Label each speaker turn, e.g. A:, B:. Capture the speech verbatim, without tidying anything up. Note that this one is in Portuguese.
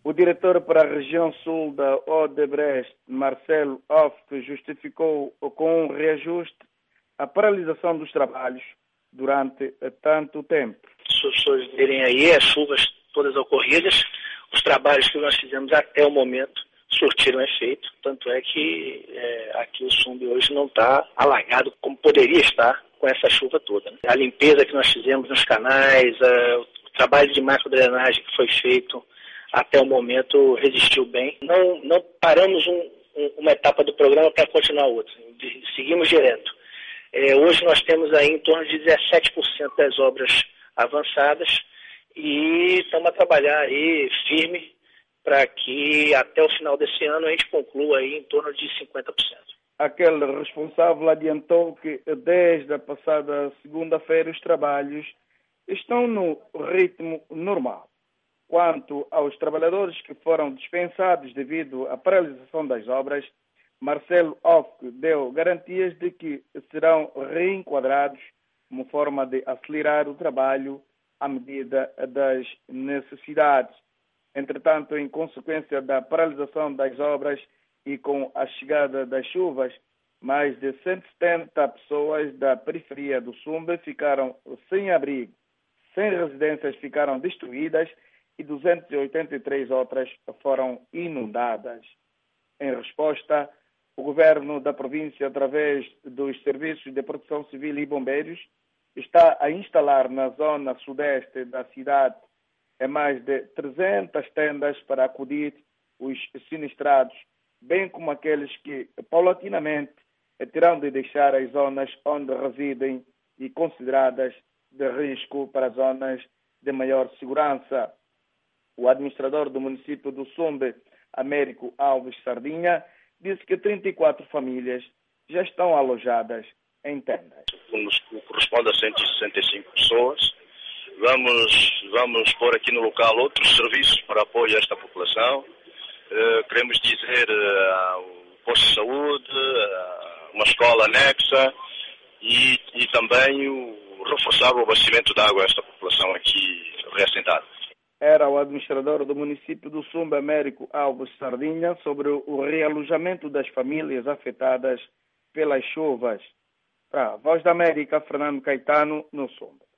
A: O diretor para a região sul da Odebrecht, Marcelo Off, justificou com um reajuste a paralisação dos trabalhos durante tanto tempo.
B: Se os senhores verem aí as chuvas todas ocorridas, os trabalhos que nós fizemos até o momento surtiram efeito, tanto é que é, aqui o Sumbe hoje não está alagado como poderia estar com essa chuva toda, né? A limpeza que nós fizemos nos canais, a, o trabalho de macrodrenagem que foi feito até o momento resistiu bem. Não, não paramos um, um, uma etapa do programa para continuar outra, seguimos direto. É, hoje nós temos aí em torno de dezessete por cento das obras avançadas e estamos a trabalhar aí firme para que até o final desse ano a gente conclua aí em torno de cinquenta por cento.
A: Aquele responsável adiantou que desde a passada segunda-feira os trabalhos estão no ritmo normal. Quanto aos trabalhadores que foram dispensados devido à paralisação das obras, Marcelo Off deu garantias de que serão reenquadrados como forma de acelerar o trabalho à medida das necessidades. Entretanto, em consequência da paralisação das obras e com a chegada das chuvas, mais de cento e setenta pessoas da periferia do Sumbe ficaram sem abrigo, cem residências ficaram destruídas e duzentas e oitenta e três outras foram inundadas. Em resposta, o governo da província, através dos serviços de proteção civil e bombeiros, está a instalar na zona sudeste da cidade é mais de trezentas tendas para acudir os sinistrados, bem como aqueles que, paulatinamente, terão de deixar as zonas onde residem e consideradas de risco para zonas de maior segurança. O administrador do município do Sumbe, Américo Alves Sardinha, disse que trinta e quatro famílias já estão alojadas em tendas.
C: Corresponde a cento e sessenta e cinco pessoas. Vamos, vamos pôr aqui no local outros serviços para apoio a esta população. Uh, queremos dizer uh, o posto de saúde, uh, uma escola anexa e, e também o reforçar o abastecimento de água a esta população aqui reassentada.
A: Era o administrador do município do Sumbe, Américo Alves Sardinha, sobre o realojamento das famílias afetadas pelas chuvas. Para a Voz da América, Fernando Caetano, no Sumbe.